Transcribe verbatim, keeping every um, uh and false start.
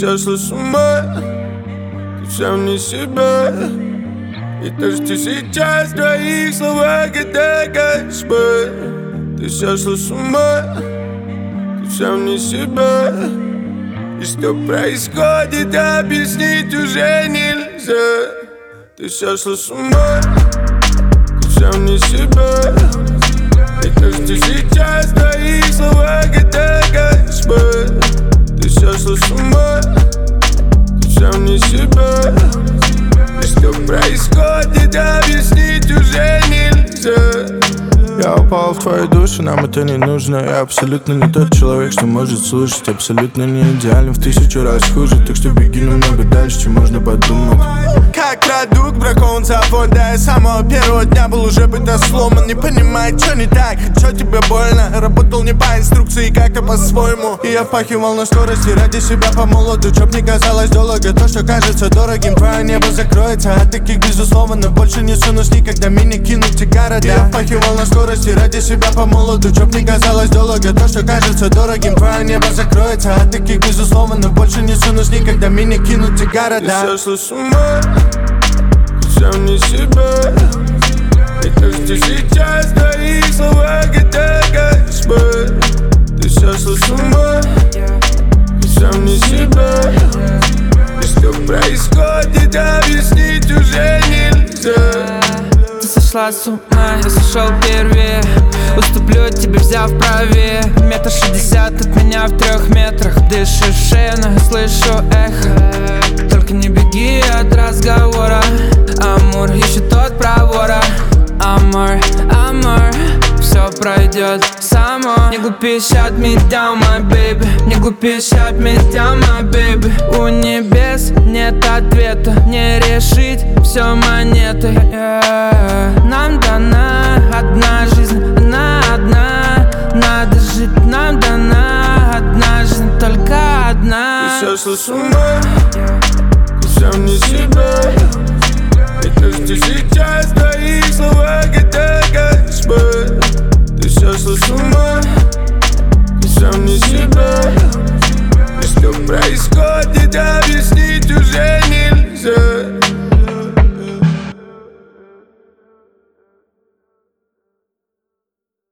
сошла с ума, ты сам не себя. И то, что сейчас в твоих словах, это кошмар. Ты сошла с ума, ты сам не себя. И что происходит, объяснить уже нельзя. Ты сошла с ума, ты сам не себя. И то, что сейчас в твоих словах, это кошмар. Ты сошла с ума, ты сам не себя. И что происходит, объяснить уже нельзя. Я упал в твою душу, нам это не нужно. Я абсолютно не тот человек, что может слушать. Абсолютно не идеален, в тысячу раз хуже. Так что беги намного дальше, чем можно подумать. Как продукт бракован завод, да, я с самого первого дня был уже бы-то сломан. Не понимает, что не так, что тебе больно. Работал не по инструкции, как-то по-своему. И я впахивал на скорости ради себя по молоду. Чтоб не казалось долго, то, что кажется дорогим. Твое небо закроется, а таких безусловно больше не сунусь никогда, меня кинут те города. Я впахивал на скорости ради себя по молоду. Чтоб не казалось долго, то, что кажется дорогим. Твое небо закроется, а таких безусловно больше не сунусь никогда, меня кинут те города. Ты сошла с ума, ты сам не себя. И то, что сейчас в твоих словах, это кошмар. Ты сошла с ума, ты сам не себя. И что происходит, объяснить уже нельзя. Ты сошла с ума, я сошел первее. Уступлю тебе, взяв правее. Метр шестьдесят от меня в трех метрах. Дышишь шею, но я слышу эхо. Только не беги от разговора. Амур ищет тот провора. Амор, амор, все пройдет само. Не глупи, shut me down, my baby. Не глупи, shut me down, my baby. У небес нет ответа. Не решить все монетой, yeah. Нам дана одна жизнь, она одна. Надо жить, нам дана одна жизнь, только одна. Ты сошла с ума, ты сам не себя. И то, что сейчас в твоих словах, это кошмар. Ты сошла с ума, ты сам не себя. И что происходит, объясни.